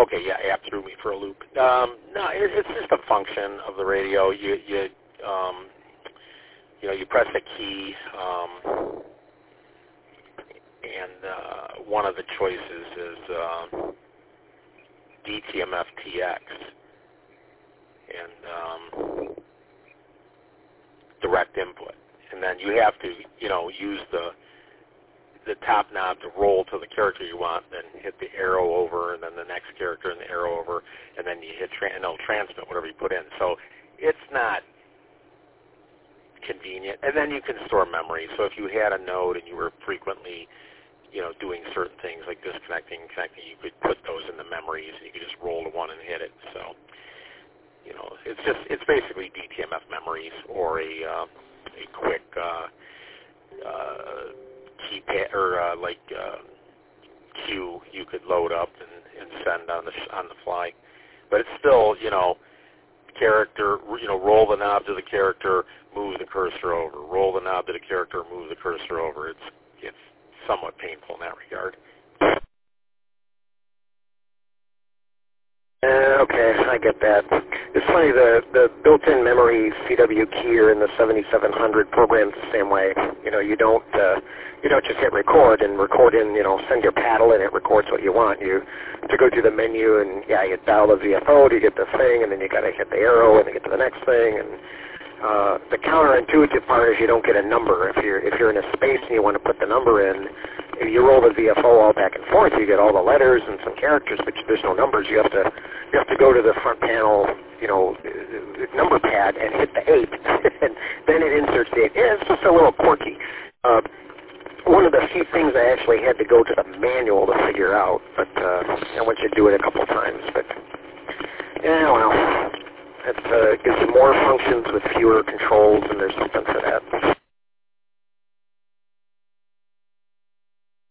Okay, yeah, app threw me for a loop. No, it's just a function of the radio. You press a key, and one of the choices is DTMF-TX, and direct input. And then you have to, use the top knob to roll to the character you want, then hit the arrow over, and then the next character and the arrow over, and then you hit and it'll transmit whatever you put in. So it's not convenient. And then you can store memory. So if you had a node and you were frequently, doing certain things like disconnecting and connecting, you could put those in the memories, and you could just roll to one and hit it. So, it's basically DTMF memories or a quick keypad or queue you could load up and send on the fly. But it's still, character, roll the knob to the character, move the cursor over. Roll the knob to the character, move the cursor over. It's somewhat painful in that regard. Okay, I get that. It's funny, the built-in memory CW keyer in the 7700 programs the same way. You don't just hit record and record in, send your paddle and it records what you want. You to go to the menu and you dial the VFO to get the thing, and then you got to hit the arrow and then get to the next thing. And the counterintuitive part is you don't get a number. If you're in a space and you want to put the number in, if you roll the VFO all back and forth, you get all the letters and some characters, but there's no numbers. You have to go to the front panel, number pad and hit the 8, and then it inserts the 8. Yeah, it's just a little quirky. One of the few things I actually had to go to the manual to figure out, but I want you to do it a couple times. But it gives you more functions with fewer controls, and there's something for that.